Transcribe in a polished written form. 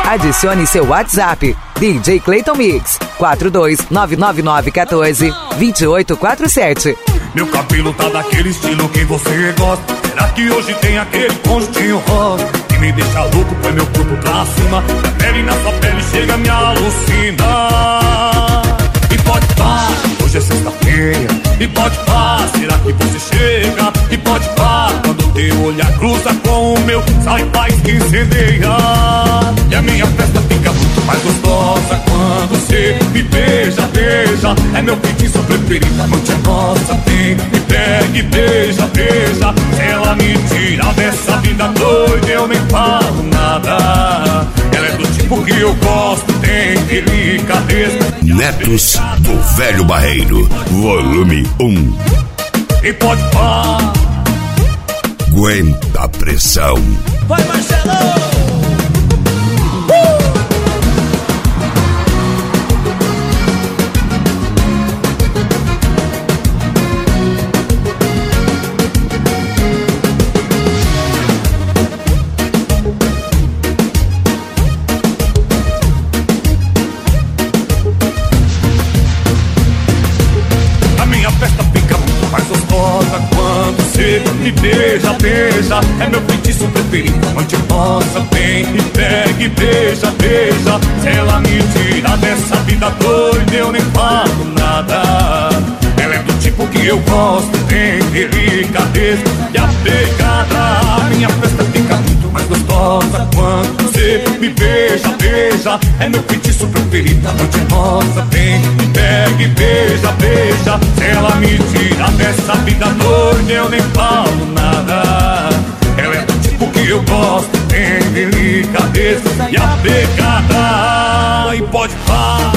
Adicione seu WhatsApp, DJ Clayton Mix, 42999142847. Meu cabelo tá daquele estilo que você gosta. Será que hoje tem aquele conjuntinho rosa que me deixa louco, põe meu corpo pra cima? A pele na sua pele chega a me alucinar. E pode pá, hoje é sexta-feira. E pode pá, será que você chega? E pode pá, quando o teu olhar cruza com o meu, sai paz que incendeia. E a minha festa fica muito mais gostosa quando você me beija, beija. É meu feitiço preferido, a noite é nossa. Vem, me pega e beija, beija. Se ela me tira dessa vida doida, eu nem falo nada. Ela é do tipo que eu gosto, tem delicadeza. Netos do Velho Barreiro, volume 1. E pode pá, aguenta a pressão. Vai, Marcelo! me beija, beija. É meu feitiço preferido, noite nossa. Vem e pega e beija, beija. Se ela me tira dessa vida doida, eu nem falo nada. Ela é do tipo que eu gosto, tem delicadeza e a pegada. Minha festa fica muito mais gostosa quando você me beija, beija. É meu feitiço preferido, a noite nossa. Vem e pega e beija, beija. Se ela me tira dessa vida doida, eu nem falo nada. Ela é do tipo que eu gosto, tem delicadeza e a pegada. E pode falar.